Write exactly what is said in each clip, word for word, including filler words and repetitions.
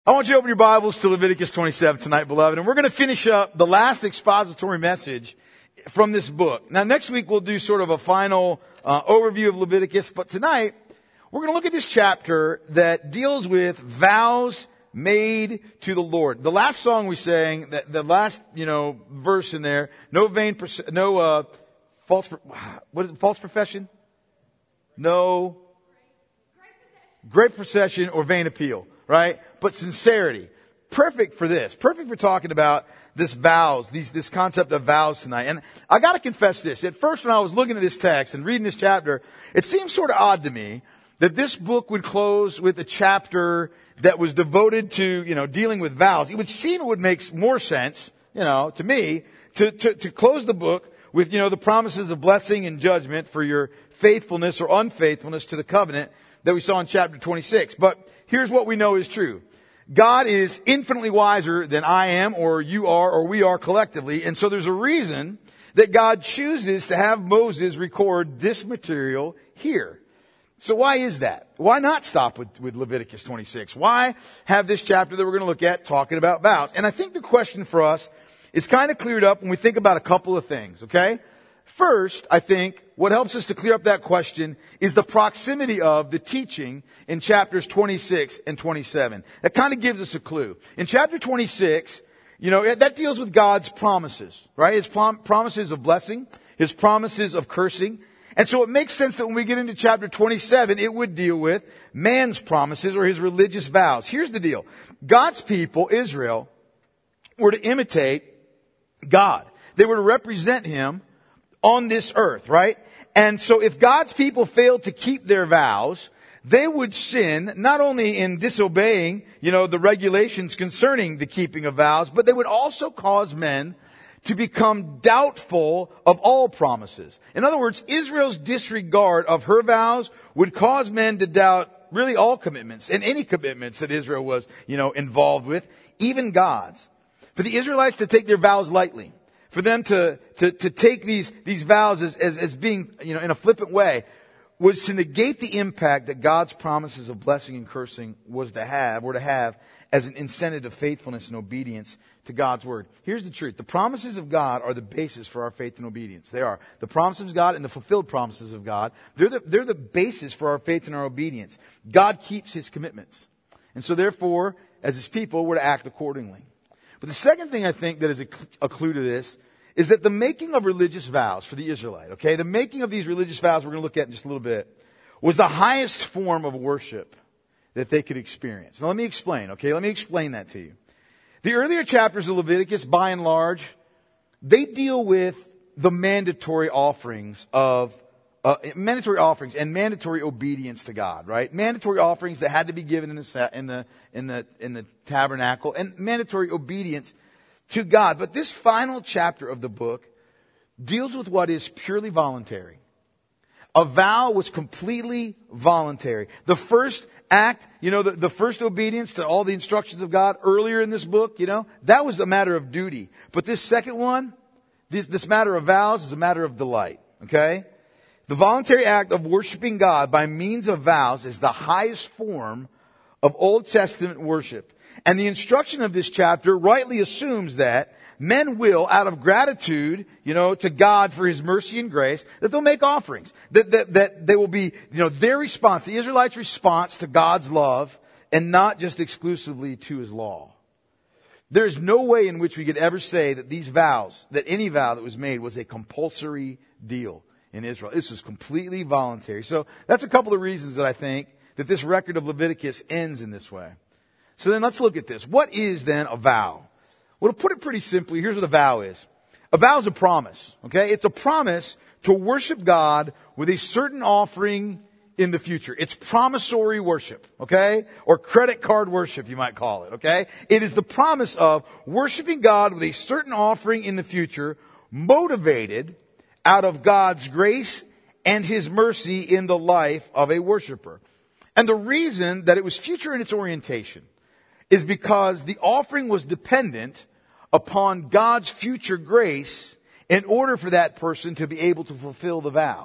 I want you to open your Bibles to Leviticus twenty-seven tonight, beloved, and we're going to finish up the last expository message from this book. Now, next week we'll do sort of a final uh, overview of Leviticus, but tonight we're going to look at this chapter that deals with vows made to the Lord. The last song we sang, that the last you know verse in there, no vain, no uh, false, what is it, false profession, no great procession or vain appeal. Right? But sincerity. Perfect for this. Perfect for talking about this vows, these, this concept of vows tonight. And I gotta confess this. At first when I was looking at this text and reading this chapter, it seemed sort of odd to me that this book would close with a chapter that was devoted to, you know, dealing with vows. It would seem it would make more sense, you know, to me, to, to, to close the book with, you know, the promises of blessing and judgment for your faithfulness or unfaithfulness to the covenant that we saw in chapter twenty-six. But here's what we know is true. God is infinitely wiser than I am or you are or we are collectively. And so there's a reason that God chooses to have Moses record this material here. So why is that? Why not stop with, with Leviticus twenty-six? Why have this chapter that we're going to look at talking about vows? And I think the question for us is kind of cleared up when we think about a couple of things, okay? First, I think what helps us to clear up that question is the proximity of the teaching in chapters twenty-six and twenty-seven. That kind of gives us a clue. In chapter twenty-six, you know, that deals with God's promises, right? His prom- promises of blessing, His promises of cursing. And so it makes sense that when we get into chapter twenty-seven, it would deal with man's promises or his religious vows. Here's the deal. God's people, Israel, were to imitate God. They were to represent Him on this earth, right? And so if God's people failed to keep their vows, they would sin not only in disobeying, you know, the regulations concerning the keeping of vows, but they would also cause men to become doubtful of all promises. In other words, Israel's disregard of her vows would cause men to doubt really all commitments and any commitments that Israel was, you know, involved with, even God's. For the Israelites to take their vows lightly, for them to, to, to take these, these vows as, as, as being, you know, in a flippant way, was to negate the impact that God's promises of blessing and cursing was to have, were to have as an incentive of faithfulness and obedience to God's word. Here's the truth. The promises of God are the basis for our faith and obedience. They are. The promises of God and the fulfilled promises of God, they're the, they're the basis for our faith and our obedience. God keeps His commitments. And so therefore, as His people, we're to act accordingly. But the second thing I think that is a, a clue to this is that the making of religious vows for the Israelite, okay, the making of these religious vows we're going to look at in just a little bit, was the highest form of worship that they could experience. Now let me explain, okay, let me explain that to you. The earlier chapters of Leviticus, by and large, they deal with the mandatory offerings of Uh, mandatory offerings and mandatory obedience to God, right? Mandatory offerings that had to be given in the in the in the in the tabernacle, and mandatory obedience to God. But this final chapter of the book deals with what is purely voluntary. A vow was completely voluntary. The first act, you know, the, the first obedience to all the instructions of God earlier in this book, you know, that was a matter of duty. But this second one, this, this matter of vows is a matter of delight, okay? The voluntary act of worshiping God by means of vows is the highest form of Old Testament worship. And the instruction of this chapter rightly assumes that men will, out of gratitude, you know, to God for His mercy and grace, that they'll make offerings. That, that, that they will be, you know, their response, the Israelites' response to God's love, and not just exclusively to His law. There's no way in which we could ever say that these vows, that any vow that was made was a compulsory deal in Israel. This was completely voluntary. So that's a couple of reasons that I think that this record of Leviticus ends in this way. So then let's look at this. What is then a vow? Well, to put it pretty simply, here's what a vow is. A vow is a promise, okay? It's a promise to worship God with a certain offering in the future. It's promissory worship, okay? Or credit card worship, you might call it, okay? It is the promise of worshiping God with a certain offering in the future, motivated out of God's grace and His mercy in the life of a worshiper. And the reason that it was future in its orientation is because the offering was dependent upon God's future grace in order for that person to be able to fulfill the vow.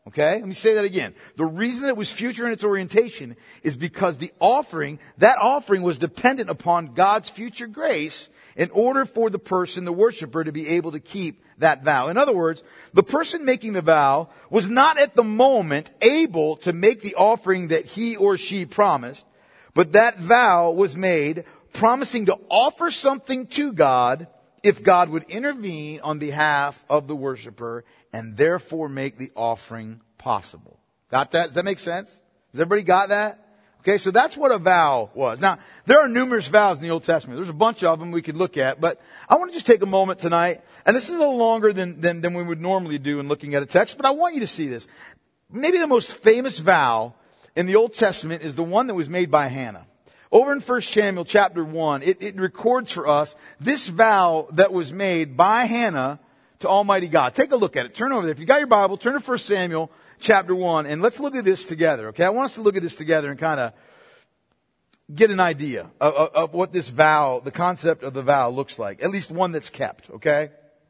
Okay? Let me say that again. The reason that it was future in its orientation is because the offering, that offering was dependent upon God's future grace in order for the person, the worshiper, to be able to keep that vow. In other words, the person making the vow was not at the moment able to make the offering that he or she promised, but that vow was made promising to offer something to God if God would intervene on behalf of the worshiper and therefore make the offering possible. Got that? Does that make sense? Has everybody got that? Okay, so that's what a vow was. Now, there are numerous vows in the Old Testament. There's a bunch of them we could look at, but I want to just take a moment tonight, and this is a little longer than, than, than we would normally do in looking at a text, but I want you to see this. Maybe the most famous vow in the Old Testament is the one that was made by Hannah. Over in First Samuel chapter one, it, it records for us this vow that was made by Hannah to Almighty God. Take a look at it. Turn over there. If you got your Bible, turn to First Samuel chapter one, and let's look at this together, okay? I want us to look at this together and kind of get an idea of, of, of what this vow, the concept of the vow looks like. At least one that's kept, okay?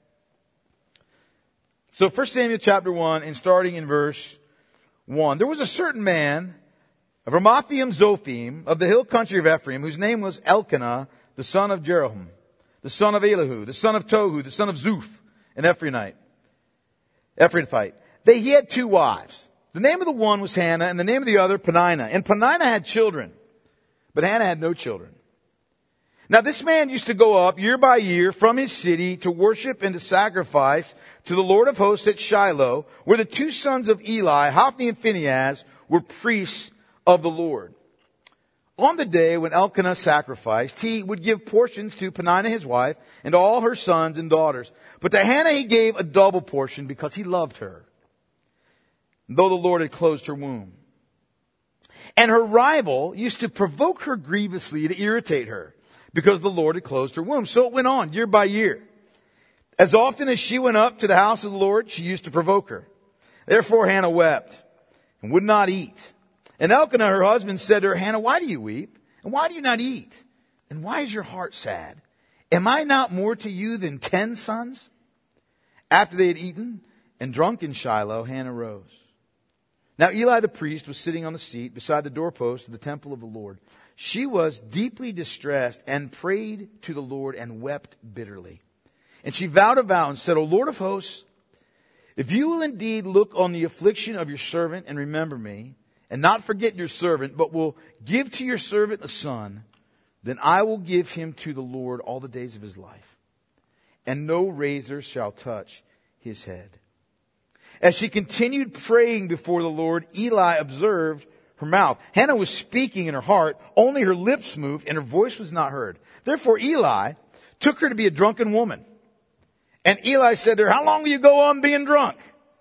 So First Samuel chapter one, and starting in verse one. There was a certain man of Ramathaim Zophim of the hill country of Ephraim, whose name was Elkanah, the son of Jeroham, the son of Elihu, the son of Tohu, the son of Zuph, an Ephraimite. Ephraimite. They, he had two wives. The name of the one was Hannah, and the name of the other Peninnah. And Peninnah had children, but Hannah had no children. Now this man used to go up year by year from his city to worship and to sacrifice to the Lord of hosts at Shiloh, where the two sons of Eli, Hophni and Phinehas, were priests of the Lord. On the day when Elkanah sacrificed, he would give portions to Peninnah his wife and to all her sons and daughters. But to Hannah he gave a double portion because he loved her, though the Lord had closed her womb. And her rival used to provoke her grievously to irritate her because the Lord had closed her womb. So it went on year by year. As often as she went up to the house of the Lord, she used to provoke her. Therefore Hannah wept and would not eat. And Elkanah, her husband, said to her, Hannah, why do you weep? And why do you not eat? And why is your heart sad? Am I not more to you than ten sons? After they had eaten and drunk in Shiloh, Hannah rose. Now Eli the priest was sitting on the seat beside the doorpost of the temple of the Lord. She was deeply distressed and prayed to the Lord and wept bitterly. And she vowed a vow and said, O Lord of hosts, if you will indeed look on the affliction of your servant and remember me, and not forget your servant, but will give to your servant a son, then I will give him to the Lord all the days of his life, and no razor shall touch his head. As she continued praying before the Lord, Eli observed her mouth. Hannah was speaking in her heart, only her lips moved, and her voice was not heard. Therefore Eli took her to be a drunken woman. And Eli said to her, how long will you go on being drunk?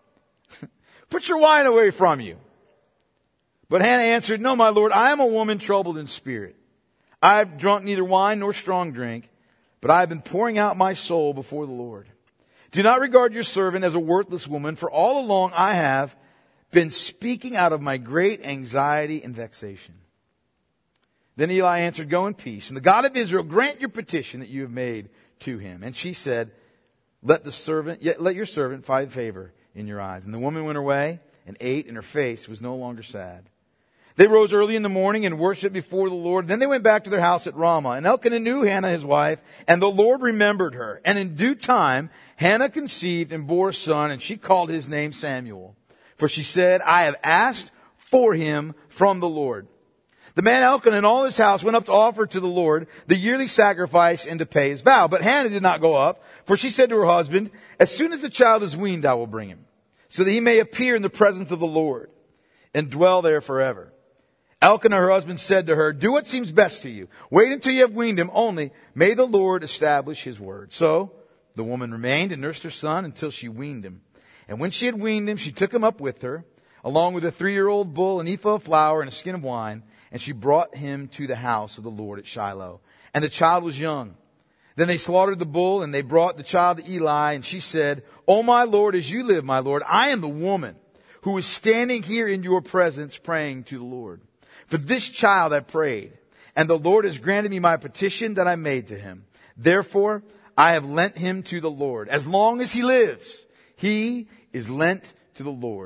Put your wine away from you. But Hannah answered, no, my Lord, I am a woman troubled in spirit. I have drunk neither wine nor strong drink, but I have been pouring out my soul before the Lord. Do not regard your servant as a worthless woman, for all along I have been speaking out of my great anxiety and vexation. Then Eli answered, go in peace, and the God of Israel grant your petition that you have made to him. And she said, let the servant, yet let your servant find favor in your eyes. And the woman went her way and ate, and her face was no longer sad. They rose early in the morning and worshipped before the Lord. Then they went back to their house at Ramah. And Elkanah knew Hannah his wife, and the Lord remembered her. And in due time, Hannah conceived and bore a son, and she called his name Samuel. For she said, I have asked for him from the Lord. The man Elkanah and all his house went up to offer to the Lord the yearly sacrifice and to pay his vow. But Hannah did not go up, for she said to her husband, as soon as the child is weaned, I will bring him, so that he may appear in the presence of the Lord and dwell there forever. Elkanah, her husband, said to her, do what seems best to you. Wait until you have weaned him. Only may the Lord establish his word. So the woman remained and nursed her son until she weaned him. And when she had weaned him, she took him up with her, along with a three-year-old bull, an ephah of flour, and a skin of wine. And she brought him to the house of the Lord at Shiloh. And the child was young. Then they slaughtered the bull, and they brought the child to Eli. And she said, O my Lord, as you live, my Lord, I am the woman who is standing here in your presence praying to the Lord. For this child I prayed, and the Lord has granted me my petition that I made to him. Therefore, I have lent him to the Lord. As long as he lives, he is lent to the Lord.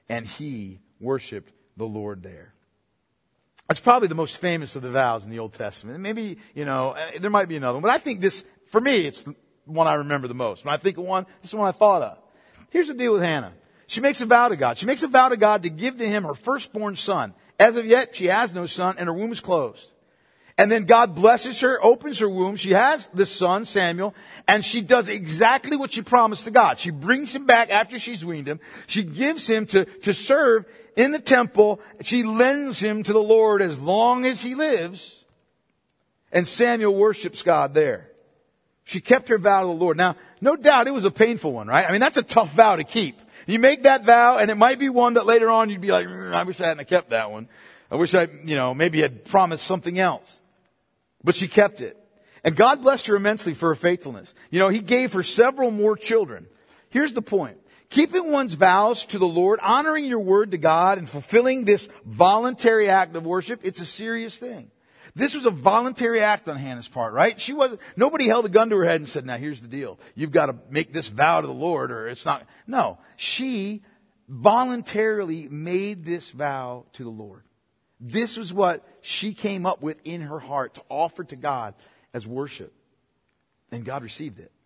and he worshiped the Lord there. It's probably the most famous of the vows in the Old Testament. Maybe, you know, there might be another one. But I think this, for me, it's the one I remember the most. When I think of one, this is the one I thought of. Here's the deal with Hannah. She makes a vow to God. She makes a vow to God to give to him her firstborn son. As of yet, she has no son, and her womb is closed. And then God blesses her, opens her womb. She has this son, Samuel, and she does exactly what she promised to God. She brings him back after she's weaned him. She gives him to, to serve in the temple. She lends him to the Lord as long as he lives. And Samuel worships God there. She kept her vow to the Lord. Now, no doubt it was a painful one, right? I mean, that's a tough vow to keep. You make that vow, and it might be one that later on you'd be like, mm, I wish I hadn't kept that one. I wish I, you know, maybe had promised something else. But she kept it. And God blessed her immensely for her faithfulness. You know, He gave her several more children. Here's the point. Keeping one's vows to the Lord, honoring your word to God, and fulfilling this voluntary act of worship, it's a serious thing. This was a voluntary act on Hannah's part, right? She wasn't, nobody held a gun to her head and said, now here's the deal. You've got to make this vow to the Lord or it's not. No, she voluntarily made this vow to the Lord. This was what she came up with in her heart to offer to God as worship. And God received it.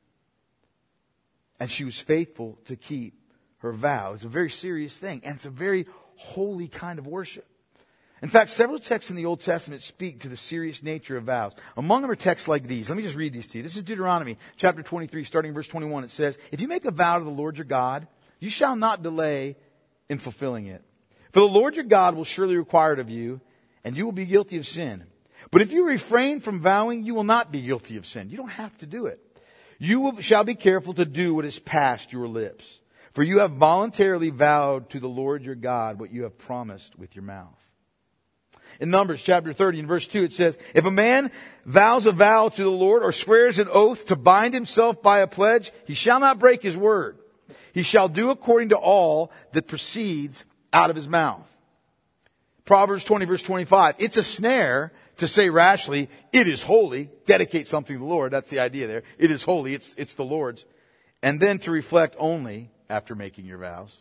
And she was faithful to keep her vow. It's a very serious thing. And it's a very holy kind of worship. In fact, several texts in the Old Testament speak to the serious nature of vows. Among them are texts like these. Let me just read these to you. This is Deuteronomy chapter twenty-three, starting in verse twenty-one. It says, if you make a vow to the Lord your God, you shall not delay in fulfilling it. For the Lord your God will surely require it of you, and you will be guilty of sin. But if you refrain from vowing, you will not be guilty of sin. You don't have to do it. You will, shall be careful to do what is past your lips. For you have voluntarily vowed to the Lord your God what you have promised with your mouth. In Numbers chapter thirty and verse two it says, if a man vows a vow to the Lord or swears an oath to bind himself by a pledge, he shall not break his word. He shall do according to all that proceeds out of his mouth. Proverbs twenty verse twenty-five. It's a snare to say rashly, it is holy. Dedicate something to the Lord. That's the idea there. It is holy. It's, it's the Lord's. And then to reflect only after making your vows.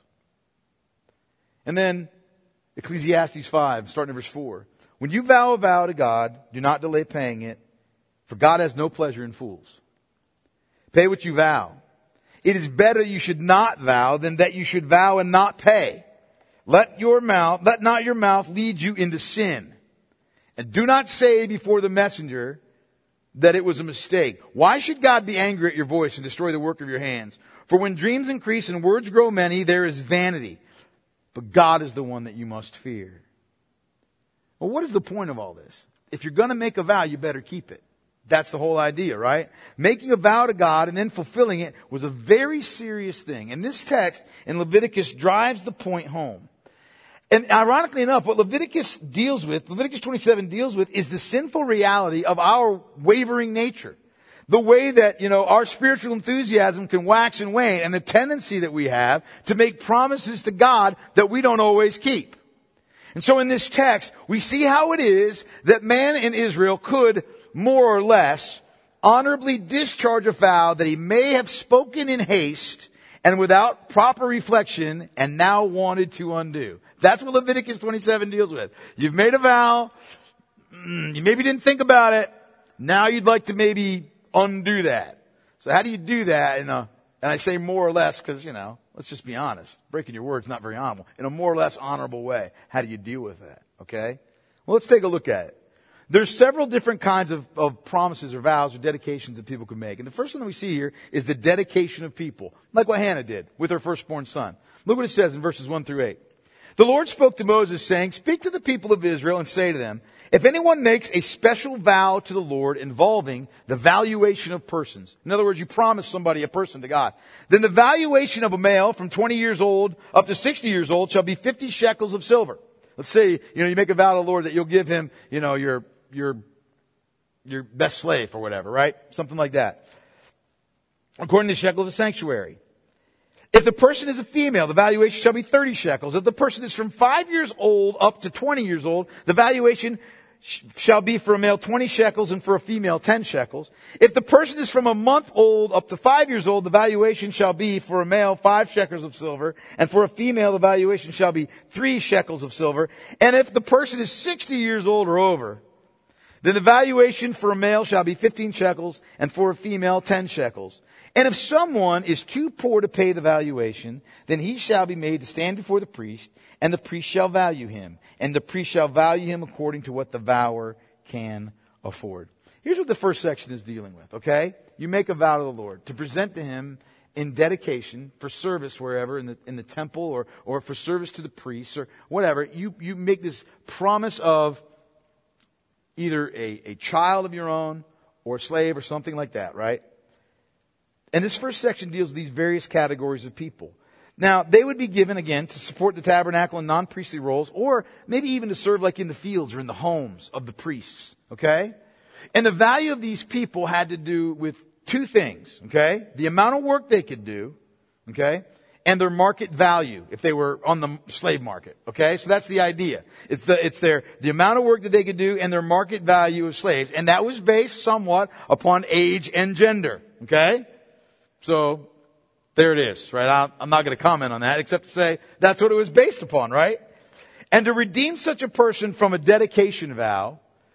And then Ecclesiastes five, starting in verse four. When you vow a vow to God, do not delay paying it, for God has no pleasure in fools. Pay what you vow. It is better you should not vow than that you should vow and not pay. Let your mouth, let not your mouth lead you into sin. And do not say before the messenger that it was a mistake. Why should God be angry at your voice and destroy the work of your hands? For when dreams increase and words grow many, there is vanity. But God is the one that you must fear. Well, what is the point of all this? If you're going to make a vow, you better keep it. That's the whole idea, right? Making a vow to God and then fulfilling it was a very serious thing. And this text in Leviticus drives the point home. And ironically enough, what Leviticus deals with, Leviticus twenty-seven deals with, is the sinful reality of our wavering nature. The way that, you know, our spiritual enthusiasm can wax and wane, and the tendency that we have to make promises to God that we don't always keep. And so in this text, we see how it is that man in Israel could, more or less, honorably discharge a vow that he may have spoken in haste and without proper reflection and now wanted to undo. That's what Leviticus twenty-seven deals with. You've made a vow, you maybe didn't think about it, now you'd like to maybe undo that. So how do you do that in a, and I say more or less because, you know, let's just be honest. Breaking your word's not very honorable. In a more or less honorable way, how do you deal with that? Okay? Well, let's take a look at it. There's several different kinds of, of promises or vows or dedications that people can make. And the first one that we see here is the dedication of people, like what Hannah did with her firstborn son. Look what it says in verses one through eight. The Lord spoke to Moses saying, speak to the people of Israel and say to them, if anyone makes a special vow to the Lord involving the valuation of persons, in other words, you promise somebody a person to God, then the valuation of a male from twenty years old up to sixty years old shall be fifty shekels of silver. Let's say, you know, you make a vow to the Lord that you'll give him, you know, your, your, your best slave or whatever, right? Something like that. According to the shekel of the sanctuary. If the person is a female, the valuation shall be thirty shekels. If the person is from five years old up to twenty years old, the valuation shall be for a male twenty shekels and for a female ten shekels. If the person is from a month old up to five years old, the valuation shall be for a male five shekels of silver, and for a female the valuation shall be three shekels of silver. And if the person is sixty years old or over, then the valuation for a male shall be fifteen shekels, and for a female ten shekels. And if someone is too poor to pay the valuation, then he shall be made to stand before the priest, and the priest shall value him. And the priest shall value him according to what the vower can afford. Here's what the first section is dealing with, okay? You make a vow to the Lord to present to him in dedication for service wherever, in the in the temple, or, or for service to the priests, or whatever. You, you make this promise of either a, a child of your own, or a slave, or something like that, right? And this first section deals with these various categories of people. Now, they would be given, again, to support the tabernacle in non-priestly roles, or maybe even to serve like in the fields or in the homes of the priests, okay? And the value of these people had to do with two things, okay? The amount of work they could do, okay? And their market value, if they were on the slave market, okay? So that's the idea. It's the, it's their, the amount of work that they could do and their market value of slaves. And that was based somewhat upon age and gender, okay? So, there it is, right? I'm not going to comment on that except to say that's what it was based upon, right? And to redeem such a person from a dedication vow,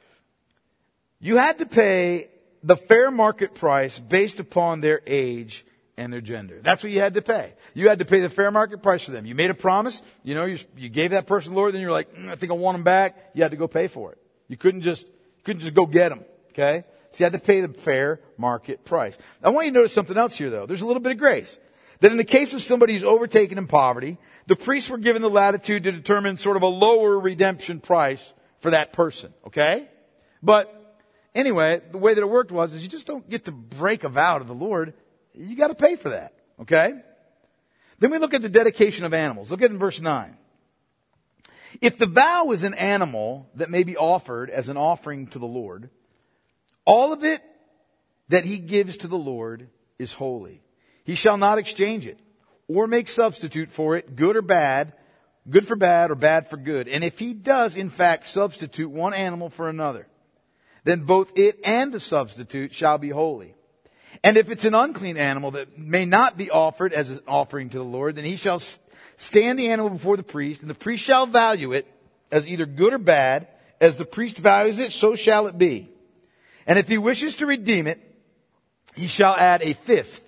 you had to pay the fair market price based upon their age and their gender. That's what you had to pay. You had to pay the fair market price for them. You made a promise, you know, you, you gave that person the Lord, then you're like, mm, I think I want them back. You had to go pay for it. You couldn't just, couldn't just go get them, okay? So you had to pay the fair market price. I want you to notice something else here though. There's a little bit of grace. That in the case of somebody who's overtaken in poverty, the priests were given the latitude to determine sort of a lower redemption price for that person, okay? But anyway, the way that it worked was is you just don't get to break a vow to the Lord. You got to pay for that, okay? Then we look at the dedication of animals. Look at it in verse nine. If the vow is an animal that may be offered as an offering to the Lord, all of it that he gives to the Lord is holy. He shall not exchange it or make substitute for it, good or bad, good for bad or bad for good. And if he does, in fact, substitute one animal for another, then both it and the substitute shall be holy. And if it's an unclean animal that may not be offered as an offering to the Lord, then he shall stand the animal before the priest, and the priest shall value it as either good or bad. As the priest values it, so shall it be. And if he wishes to redeem it, he shall add a fifth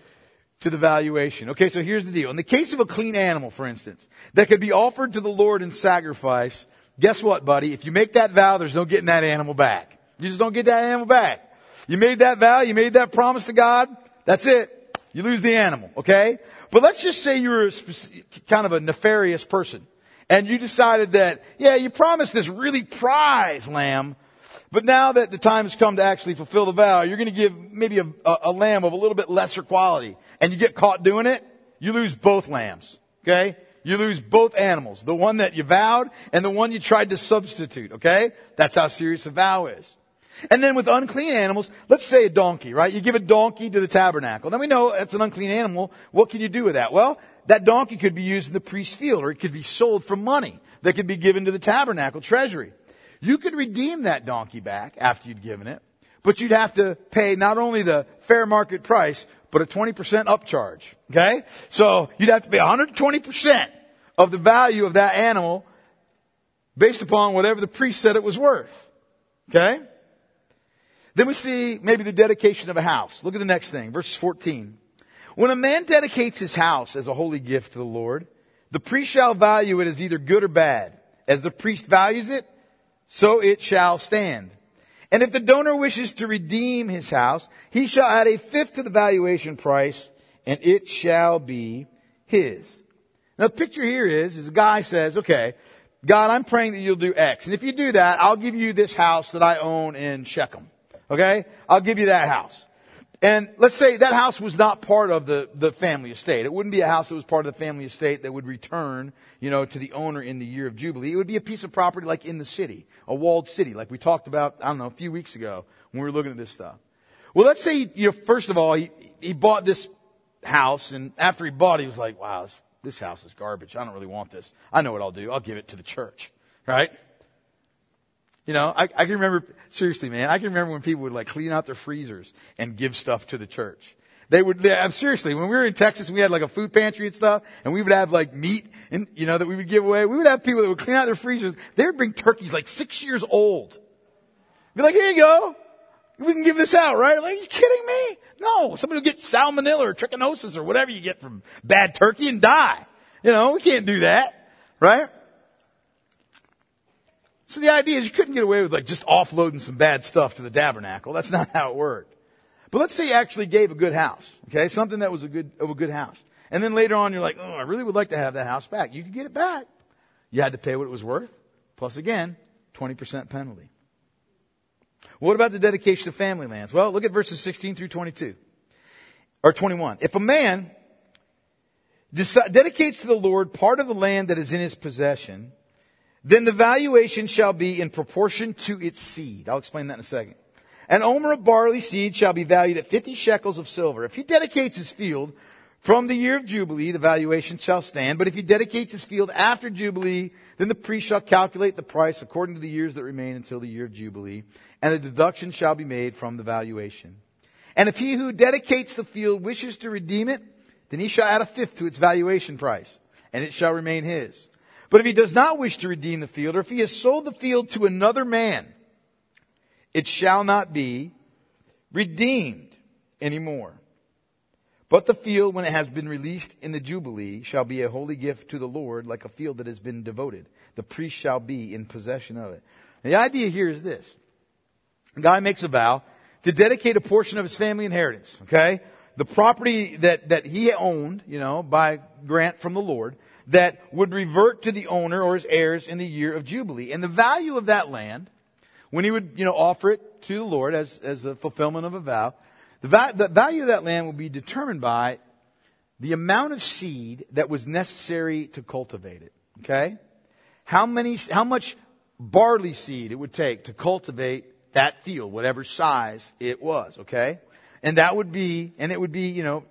to the valuation. Okay, so here's the deal. In the case of a clean animal, for instance, that could be offered to the Lord in sacrifice, guess what, buddy? If you make that vow, there's no getting that animal back. You just don't get that animal back. You made that vow, you made that promise to God, that's it. You lose the animal, okay? But let's just say you're a spec- kind of a nefarious person, and you decided that, yeah, you promised this really prize lamb, but now that the time has come to actually fulfill the vow, you're going to give maybe a, a, a lamb of a little bit lesser quality, and you get caught doing it, you lose both lambs, okay? You lose both animals, the one that you vowed and the one you tried to substitute, okay? That's how serious a vow is. And then with unclean animals, let's say a donkey, right? You give a donkey to the tabernacle. Now we know it's an unclean animal. What can you do with that? Well, that donkey could be used in the priest's field, or it could be sold for money that could be given to the tabernacle treasury. You could redeem that donkey back after you'd given it, but you'd have to pay not only the fair market price, but a twenty percent upcharge. Okay? So you'd have to pay one hundred twenty percent of the value of that animal based upon whatever the priest said it was worth. Okay? Then we see maybe the dedication of a house. Look at the next thing, verse fourteen. When a man dedicates his house as a holy gift to the Lord, the priest shall value it as either good or bad. As the priest values it, so it shall stand. And if the donor wishes to redeem his house, he shall add a fifth to the valuation price, and it shall be his. Now the picture here is, is a guy says, okay, God, I'm praying that you'll do X. And if you do that, I'll give you this house that I own in Shechem. Okay? I'll give you that house. And let's say that house was not part of the, the family estate. It wouldn't be a house that was part of the family estate that would return, you know, to the owner in the year of Jubilee. It would be a piece of property like in the city, a walled city, like we talked about, I don't know, a few weeks ago when we were looking at this stuff. Well, let's say, you know, first of all, he, he bought this house, and after he bought it, he was like, wow, this, this house is garbage. I don't really want this. I know what I'll do. I'll give it to the church, right? You know, I, I can remember, seriously, man, I can remember when people would like clean out their freezers and give stuff to the church. They would, they, I'm seriously, when we were in Texas, we had like a food pantry and stuff, and we would have like meat and, you know, that we would give away. We would have people that would clean out their freezers. They would bring turkeys like six years old. Be like, here you go. We can give this out, right? I'm like, are you kidding me? No. Somebody will get salmonella or trichinosis or whatever you get from bad turkey and die. You know, we can't do that, right? So the idea is you couldn't get away with like just offloading some bad stuff to the tabernacle. That's not how it worked. But let's say you actually gave a good house, okay? Something that was a good, of a good house. And then later on you're like, oh, I really would like to have that house back. You could get it back. You had to pay what it was worth. Plus again, twenty percent penalty. What about the dedication of family lands? Well, look at verses sixteen through twenty-two. Or twenty-one. If a man deci- dedicates to the Lord part of the land that is in his possession, then the valuation shall be in proportion to its seed. I'll explain that in a second. An omer of barley seed shall be valued at fifty shekels of silver. If he dedicates his field from the year of Jubilee, the valuation shall stand. But if he dedicates his field after Jubilee, then the priest shall calculate the price according to the years that remain until the year of Jubilee, and a deduction shall be made from the valuation. And if he who dedicates the field wishes to redeem it, then he shall add a fifth to its valuation price, and it shall remain his. But if he does not wish to redeem the field, or if he has sold the field to another man, it shall not be redeemed anymore. But the field, when it has been released in the Jubilee, shall be a holy gift to the Lord, like a field that has been devoted. The priest shall be in possession of it. And the idea here is this. A guy makes a vow to dedicate a portion of his family inheritance, okay? The property that, that he owned, you know, by grant from the Lord, that would revert to the owner or his heirs in the year of Jubilee. And the value of that land, when he would, you know, offer it to the Lord as, as a fulfillment of a vow, the, va- the value of that land will be determined by the amount of seed that was necessary to cultivate it. Okay? How many, how much barley seed it would take to cultivate that field, whatever size it was. Okay? And that would be, and it would be, you know,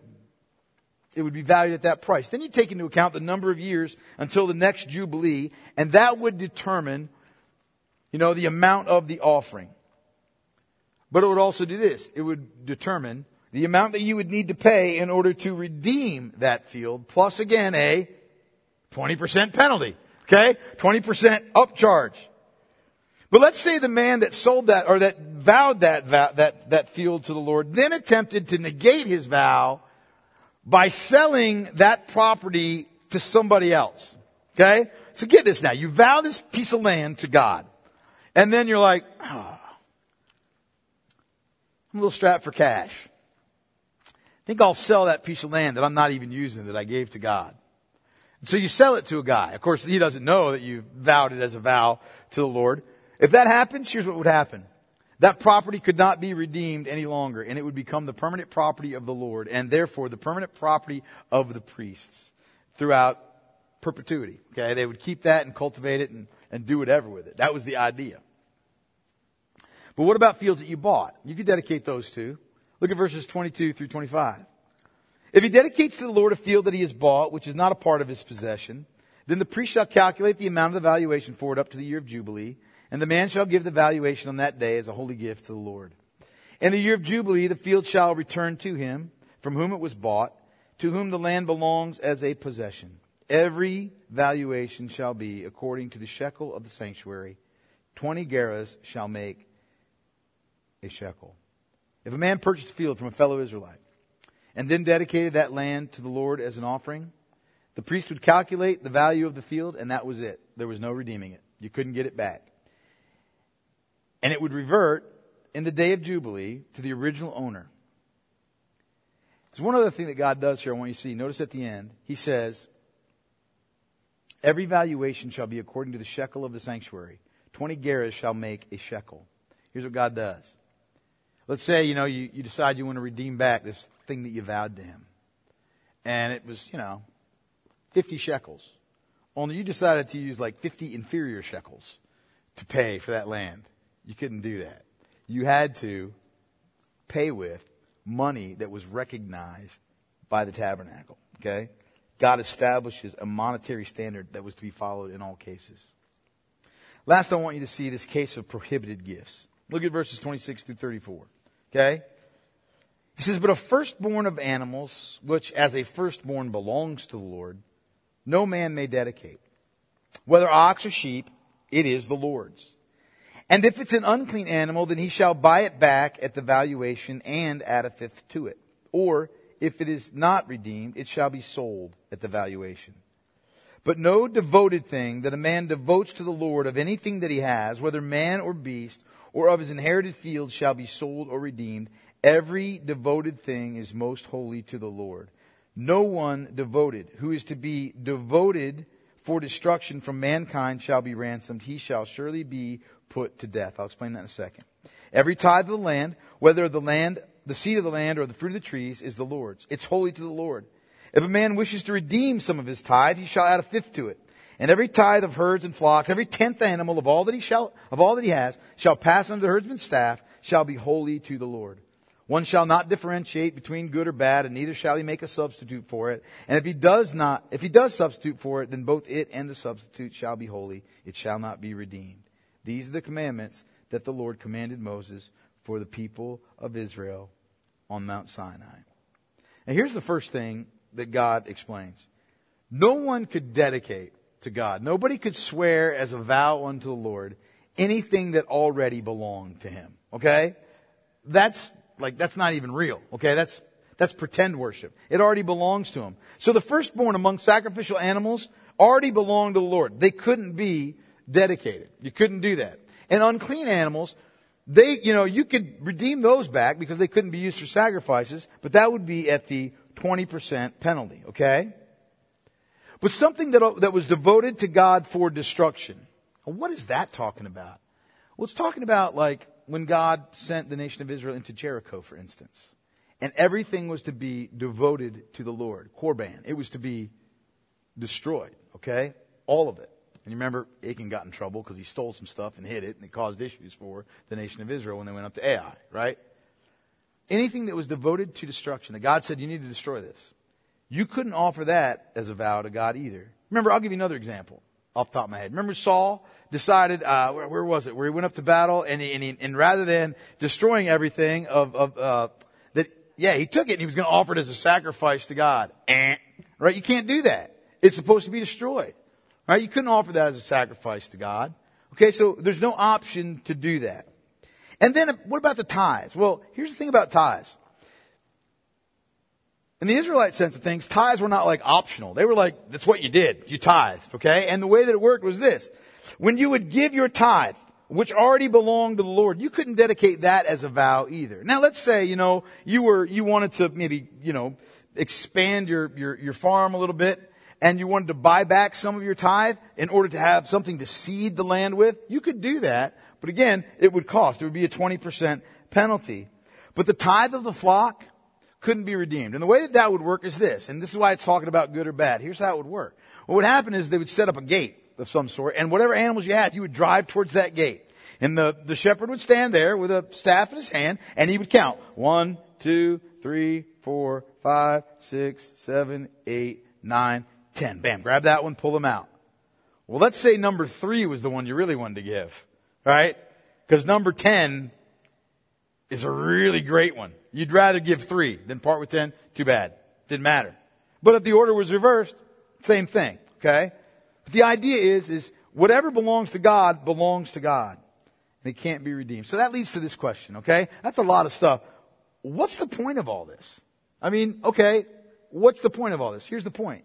it would be valued at that price. Then you take into account the number of years until the next Jubilee, and that would determine, you know, the amount of the offering. But it would also do this. It would determine the amount that you would need to pay in order to redeem that field, plus again a twenty percent penalty. Okay? twenty percent upcharge. But let's say the man that sold that, or that vowed that, that, that field to the Lord, then attempted to negate his vow by selling that property to somebody else. Okay? So get this now. You vow this piece of land to God. And then you're like, oh, I'm a little strapped for cash. I think I'll sell that piece of land that I'm not even using that I gave to God. And so you sell it to a guy. Of course, he doesn't know that you vowed it as a vow to the Lord. If that happens, here's what would happen. That property could not be redeemed any longer, and it would become the permanent property of the Lord, and therefore the permanent property of the priests throughout perpetuity. Okay, they would keep that and cultivate it and, and do whatever with it. That was the idea. But what about fields that you bought? You could dedicate those to. Look at verses twenty-two through twenty-five. If he dedicates to the Lord a field that he has bought, which is not a part of his possession, then the priest shall calculate the amount of the valuation for it up to the year of Jubilee, and the man shall give the valuation on that day as a holy gift to the Lord. In the year of Jubilee, the field shall return to him from whom it was bought, to whom the land belongs as a possession. Every valuation shall be according to the shekel of the sanctuary. Twenty gerahs shall make a shekel. If a man purchased a field from a fellow Israelite and then dedicated that land to the Lord as an offering, the priest would calculate the value of the field, and that was it. There was no redeeming it. You couldn't get it back. And it would revert in the day of Jubilee to the original owner. There's one other thing that God does here I want you to see. Notice at the end, he says, every valuation shall be according to the shekel of the sanctuary. Twenty gerahs shall make a shekel. Here's what God does. Let's say, you know, you, you decide you want to redeem back this thing that you vowed to him. And it was, you know, fifty shekels. Only you decided to use like fifty inferior shekels to pay for that land. You couldn't do that. You had to pay with money that was recognized by the tabernacle. Okay? God establishes a monetary standard that was to be followed in all cases. Last, I want you to see this case of prohibited gifts. Look at verses twenty-six through thirty-four. Okay? He says, but a firstborn of animals, which as a firstborn belongs to the Lord, no man may dedicate. Whether ox or sheep, it is the Lord's. And if it's an unclean animal, then he shall buy it back at the valuation and add a fifth to it. Or, if it is not redeemed, it shall be sold at the valuation. But no devoted thing that a man devotes to the Lord of anything that he has, whether man or beast, or of his inherited field, shall be sold or redeemed. Every devoted thing is most holy to the Lord. No one devoted who is to be devoted for destruction from mankind shall be ransomed. He shall surely be put to death. I'll explain that in a second. Every tithe of the land, whether the land, the seed of the land or the fruit of the trees, is the Lord's. It's holy to the Lord. If a man wishes to redeem some of his tithe, he shall add a fifth to it. And every tithe of herds and flocks, every tenth animal of all that he shall, of all that he has, shall pass under the herdsman's staff, shall be holy to the Lord. One shall not differentiate between good or bad, and neither shall he make a substitute for it. And if he does not, if he does substitute for it, then both it and the substitute shall be holy. It shall not be redeemed. These are the commandments that the Lord commanded Moses for the people of Israel on Mount Sinai. Now here's the first thing that God explains. No one could dedicate to God. Nobody could swear as a vow unto the Lord anything that already belonged to him. Okay? That's like, that's not even real. Okay? That's, that's pretend worship. It already belongs to him. So the firstborn among sacrificial animals already belonged to the Lord. They couldn't be dedicated. You couldn't do that. And unclean animals, they, you know, you could redeem those back because they couldn't be used for sacrifices, but that would be at the twenty percent penalty. Okay? But something that, that was devoted to God for destruction. What is that talking about? Well, it's talking about like when God sent the nation of Israel into Jericho, for instance. And everything was to be devoted to the Lord. Korban. It was to be destroyed. Okay? All of it. And you remember Achan got in trouble because he stole some stuff and hid it, and it caused issues for the nation of Israel when they went up to Ai, right? Anything that was devoted to destruction, that God said, you need to destroy this. You couldn't offer that as a vow to God either. Remember, I'll give you another example off the top of my head. Remember Saul decided, uh, where, where was it? Where he went up to battle, and, he, and, he, and rather than destroying everything of, of uh, that, yeah, he took it and he was going to offer it as a sacrifice to God. Eh. Right? You can't do that. It's supposed to be destroyed. Right? You couldn't offer that as a sacrifice to God. Okay, so there's no option to do that. And then what about the tithes? Well, here's the thing about tithes. In the Israelite sense of things, tithes were not like optional. They were like, that's what you did. You tithed, okay? And the way that it worked was this. When you would give your tithe, which already belonged to the Lord, you couldn't dedicate that as a vow either. Now let's say, you know, you were, you wanted to maybe, you know, expand your, your, your farm a little bit, and you wanted to buy back some of your tithe in order to have something to seed the land with. You could do that. But again, it would cost. It would be a twenty percent penalty. But the tithe of the flock couldn't be redeemed. And the way that that would work is this. And this is why it's talking about good or bad. Here's how it would work. What would happen is they would set up a gate of some sort. And whatever animals you had, you would drive towards that gate. And the, the shepherd would stand there with a staff in his hand. And he would count. One, two, three, four, five, six, seven, eight, nine, ten. Bam. Grab that one. Pull them out. Well, let's say number three was the one you really wanted to give. Right? Because number ten is a really great one. You'd rather give three than part with ten. Too bad. Didn't matter. But if the order was reversed, same thing. Okay? But the idea is, is whatever belongs to God belongs to God. And it can't be redeemed. So that leads to this question. Okay? That's a lot of stuff. What's the point of all this? I mean, okay, what's the point of all this? Here's the point.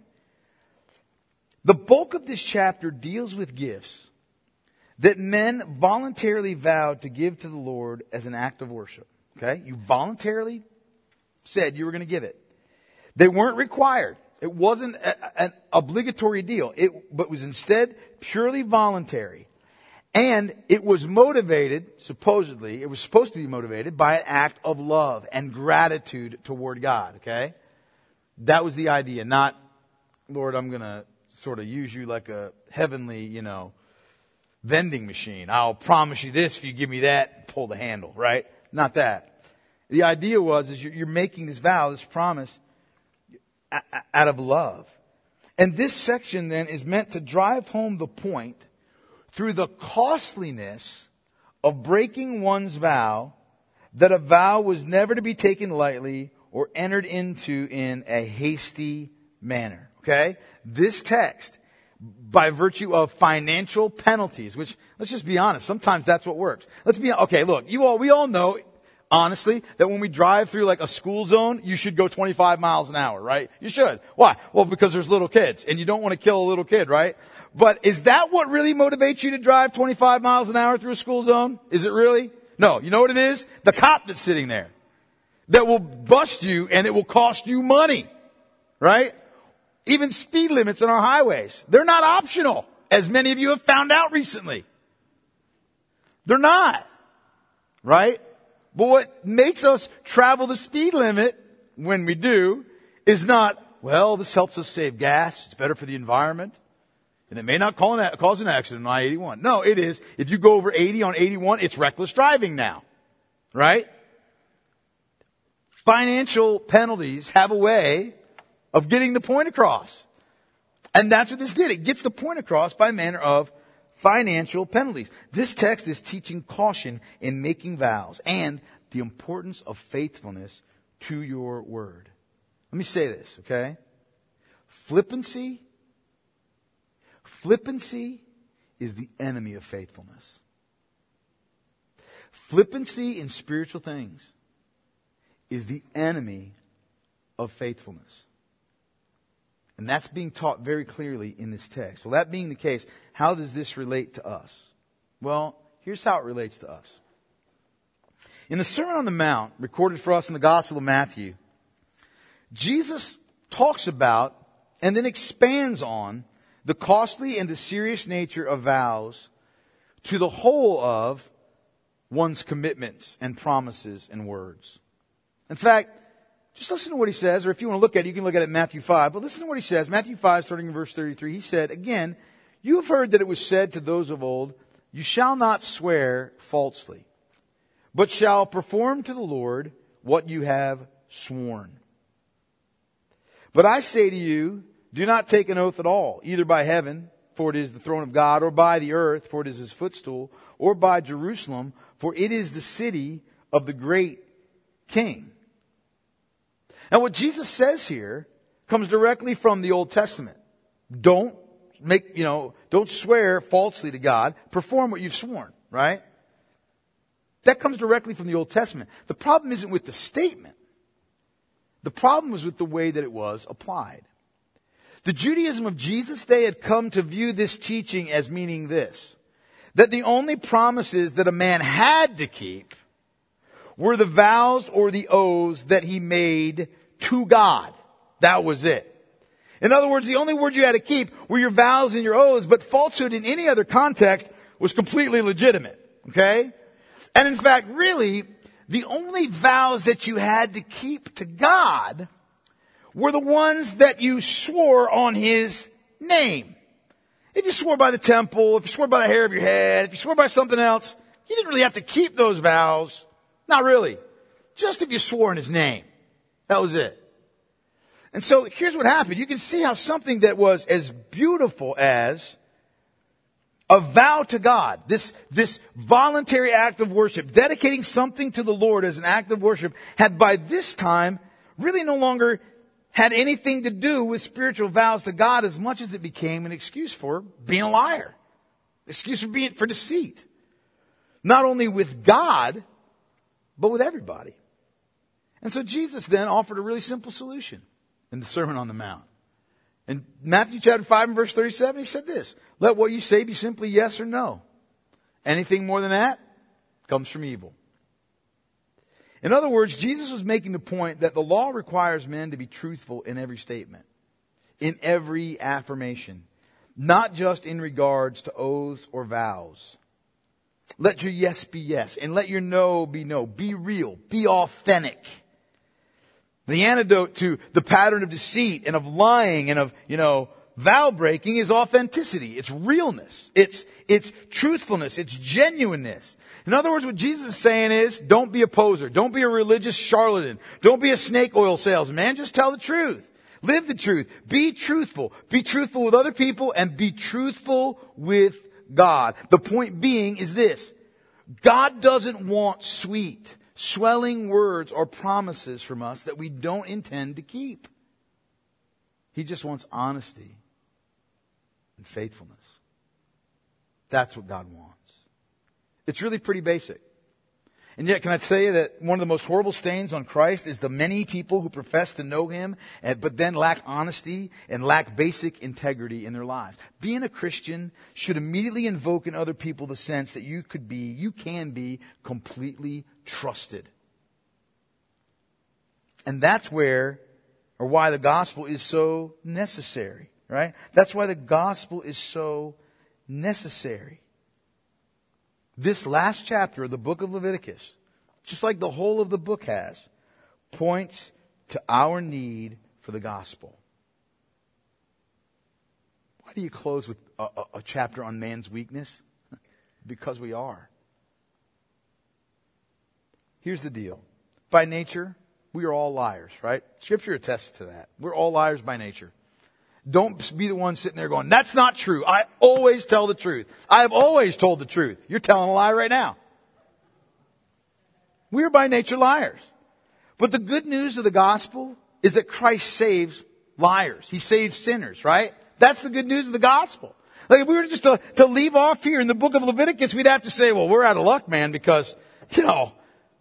The bulk of this chapter deals with gifts that men voluntarily vowed to give to the Lord as an act of worship. Okay? You voluntarily said you were going to give it. They weren't required. It wasn't a, an obligatory deal. It but was instead purely voluntary. And it was motivated, supposedly, it was supposed to be motivated by an act of love and gratitude toward God. Okay? That was the idea. Not, Lord, I'm going to sort of use you like a heavenly, you know, vending machine. I'll promise you this if you give me that, pull the handle, right? Not that. The idea was is you're making this vow, this promise out of love. And this section then is meant to drive home the point through the costliness of breaking one's vow, that a vow was never to be taken lightly or entered into in a hasty manner. Okay? This text, by virtue of financial penalties, which, let's just be honest, sometimes that's what works. Let's be, okay, look, you all, we all know, honestly, that when we drive through like a school zone, you should go twenty-five miles an hour, right? You should. Why? Well, because there's little kids, and you don't want to kill a little kid, right? But is that what really motivates you to drive twenty-five miles an hour through a school zone? Is it really? No. You know what it is? The cop that's sitting there that will bust you, and it will cost you money, right? Even speed limits on our highways, they're not optional, as many of you have found out recently. They're not, right? But what makes us travel the speed limit when we do is not, well, this helps us save gas, it's better for the environment, and it may not cause an accident on I eighty-one. No, it is. If you go over eighty on eighty-one, it's reckless driving now, right? Financial penalties have a way of getting the point across. And that's what this did. It gets the point across by manner of financial penalties. This text is teaching caution in making vows and the importance of faithfulness to your word. Let me say this, okay? Flippancy, flippancy is the enemy of faithfulness. Flippancy in spiritual things is the enemy of faithfulness. And that's being taught very clearly in this text. Well, that being the case, how does this relate to us? Well, here's how it relates to us. In the Sermon on the Mount, recorded for us in the Gospel of Matthew, Jesus talks about and then expands on the costly and the serious nature of vows to the whole of one's commitments and promises and words. In fact, just listen to what he says, or if you want to look at it, you can look at it in Matthew five. But listen to what he says. Matthew five, starting in verse thirty-three, he said, again, you have heard that it was said to those of old, you shall not swear falsely, but shall perform to the Lord what you have sworn. But I say to you, do not take an oath at all, either by heaven, for it is the throne of God, or by the earth, for it is his footstool, or by Jerusalem, for it is the city of the great King. Now what Jesus says here comes directly from the Old Testament. Don't make, you know, don't swear falsely to God. Perform what you've sworn, right? That comes directly from the Old Testament. The problem isn't with the statement. The problem was with the way that it was applied. The Judaism of Jesus' day had come to view this teaching as meaning this, that the only promises that a man had to keep were the vows or the oaths that he made to God. That was it. In other words, the only words you had to keep were your vows and your oaths, but falsehood in any other context was completely legitimate. Okay? And in fact, really, the only vows that you had to keep to God were the ones that you swore on his name. If you swore by the temple, if you swore by the hair of your head, if you swore by something else, you didn't really have to keep those vows. Not really. Just if you swore in his name. That was it. And so here's what happened. You can see how something that was as beautiful as a vow to God, this, this voluntary act of worship, dedicating something to the Lord as an act of worship, had by this time really no longer had anything to do with spiritual vows to God as much as it became an excuse for being a liar. Excuse for being, for deceit. Not only with God, but with everybody. And so Jesus then offered a really simple solution in the Sermon on the Mount. In Matthew chapter five and verse thirty-seven, he said this, let what you say be simply yes or no. Anything more than that comes from evil. In other words, Jesus was making the point that the law requires men to be truthful in every statement, in every affirmation, not just in regards to oaths or vows. Let your yes be yes, and let your no be no. Be real, be authentic. The antidote to the pattern of deceit and of lying and of, you know, vow breaking is authenticity. It's realness. It's, it's truthfulness. It's genuineness. In other words, what Jesus is saying is, don't be a poser. Don't be a religious charlatan. Don't be a snake oil salesman. Man, just tell the truth. Live the truth. Be truthful. Be truthful with other people and be truthful with God. The point being is this: God doesn't want sweet, swelling words or promises from us that we don't intend to keep. He just wants honesty and faithfulness. That's what God wants. It's really pretty basic. And yet, can I tell you that one of the most horrible stains on Christ is the many people who profess to know Him, but then lack honesty and lack basic integrity in their lives. Being a Christian should immediately invoke in other people the sense that you could be, you can be completely trusted. And that's where, or why the gospel is so necessary, right? That's why the gospel is so necessary. This last chapter of the book of Leviticus, just like the whole of the book has, points to our need for the gospel. Why do you close with a, a, a chapter on man's weakness? Because we are. Here's the deal. By nature, we are all liars, right? Scripture attests to that. We're all liars by nature. Don't be the one sitting there going, that's not true. I always tell the truth. I have always told the truth. You're telling a lie right now. We are by nature liars. But the good news of the gospel is that Christ saves liars. He saves sinners, right? That's the good news of the gospel. Like if we were just to, to leave off here in the book of Leviticus, we'd have to say, well, we're out of luck, man, because, you know,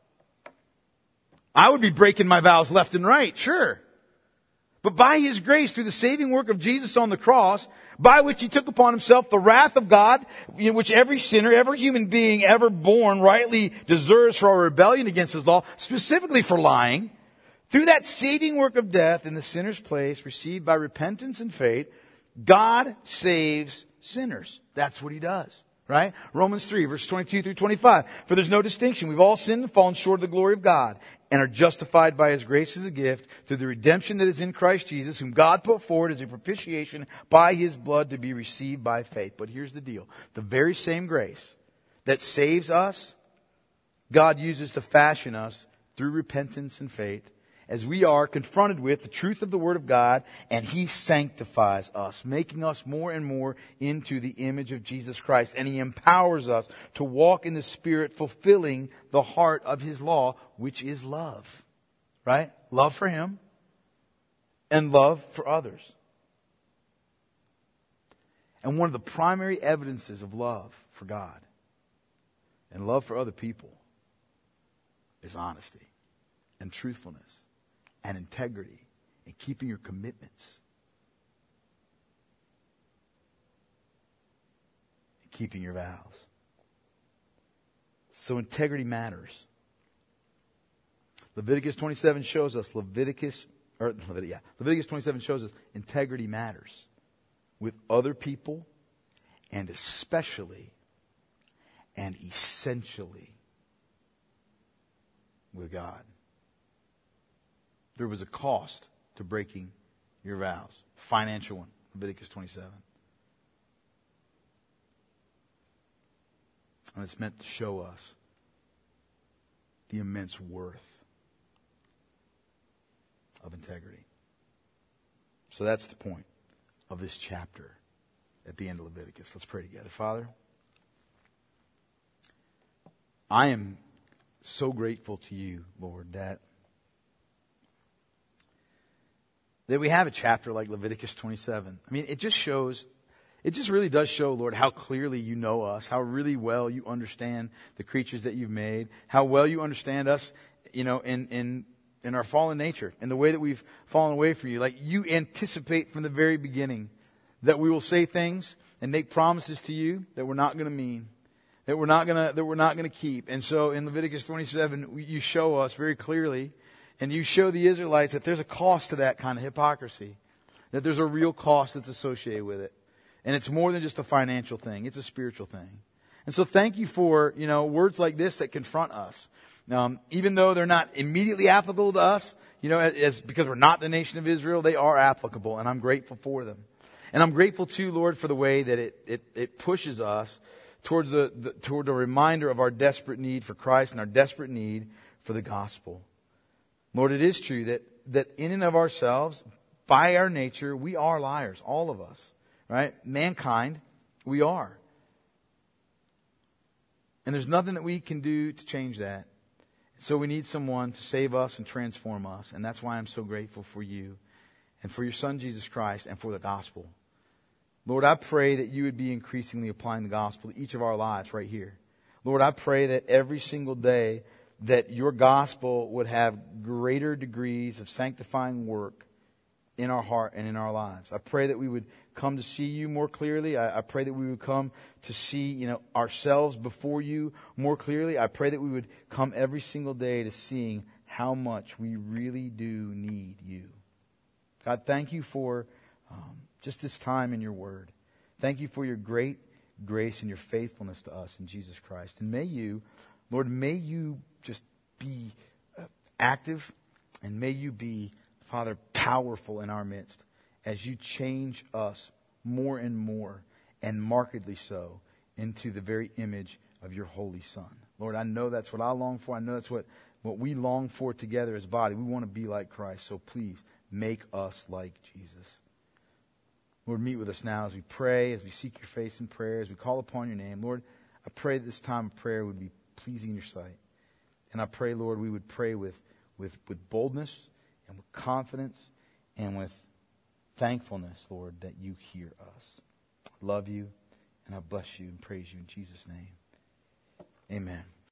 I would be breaking my vows left and right, sure. But by His grace, through the saving work of Jesus on the cross, by which He took upon Himself the wrath of God, in which every sinner, every human being ever born rightly deserves for our rebellion against His law, specifically for lying, through that saving work of death in the sinner's place, received by repentance and faith, God saves sinners. That's what He does. Right? Romans three, verse twenty-two through twenty-five. For there's no distinction. We've all sinned and fallen short of the glory of God, and are justified by His grace as a gift through the redemption that is in Christ Jesus, whom God put forward as a propitiation by His blood to be received by faith. But here's the deal. The very same grace that saves us, God uses to fashion us through repentance and faith, as we are confronted with the truth of the Word of God, and He sanctifies us, making us more and more into the image of Jesus Christ. And He empowers us to walk in the Spirit, fulfilling the heart of His law, which is love. Right? Love for Him and love for others. And one of the primary evidences of love for God and love for other people is honesty and truthfulness and integrity and keeping your commitments. And keeping your vows. So integrity matters. Leviticus twenty-seven shows us Leviticus or yeah, Leviticus twenty-seven shows us integrity matters with other people, and especially and essentially with God. There was a cost to breaking your vows. Financial one. Leviticus twenty-seven. And it's meant to show us the immense worth of integrity. So that's the point of this chapter at the end of Leviticus. Let's pray together. Father, I am so grateful to You, Lord, that that we have a chapter like Leviticus twenty-seven. I mean, it just shows, it just really does show, Lord, how clearly You know us, how really well You understand the creatures that You've made, how well You understand us, you know, in, in, in our fallen nature, in the way that we've fallen away from You. Like You anticipate from the very beginning that we will say things and make promises to You that we're not going to mean, that we're not going to, that we're not going to keep. And so in Leviticus twenty-seven, You show us very clearly, and You show the Israelites that there's a cost to that kind of hypocrisy. That there's a real cost that's associated with it. And it's more than just a financial thing. It's a spiritual thing. And so thank You for, you know, words like this that confront us. Um, even though they're not immediately applicable to us, you know, as, as because we're not the nation of Israel, they are applicable. And I'm grateful for them. And I'm grateful too, Lord, for the way that it, it, it pushes us towards the, the, toward a reminder of our desperate need for Christ and our desperate need for the gospel. Lord, it is true that, that in and of ourselves, by our nature, we are liars. All of us. Right? Mankind, we are. And there's nothing that we can do to change that. So we need someone to save us and transform us. And that's why I'm so grateful for you and for your Son, Jesus Christ, and for the gospel. Lord, I pray that you would be increasingly applying the gospel to each of our lives right here. Lord, I pray that every single day that your gospel would have greater degrees of sanctifying work in our heart and in our lives. I pray that we would come to see you more clearly. I, I pray that we would come to see, you know, ourselves before you more clearly. I pray that we would come every single day to seeing how much we really do need you. God, thank you for um, just this time in your word. Thank you for your great grace and your faithfulness to us in Jesus Christ. And may you, Lord, may you just be uh, active, and may you be, Father, powerful in our midst as you change us more and more, and markedly so, into the very image of your Holy Son. Lord, I know that's what I long for. I know that's what, what we long for together as a body. We want to be like Christ. So please, make us like Jesus. Lord, meet with us now as we pray, as we seek your face in prayer, as we call upon your name. Lord, I pray that this time of prayer would be pleasing in your sight. And I pray, Lord, we would pray with, with, with boldness and with confidence and with thankfulness, Lord, that you hear us. I love you, and I bless you and praise you in Jesus' name. Amen.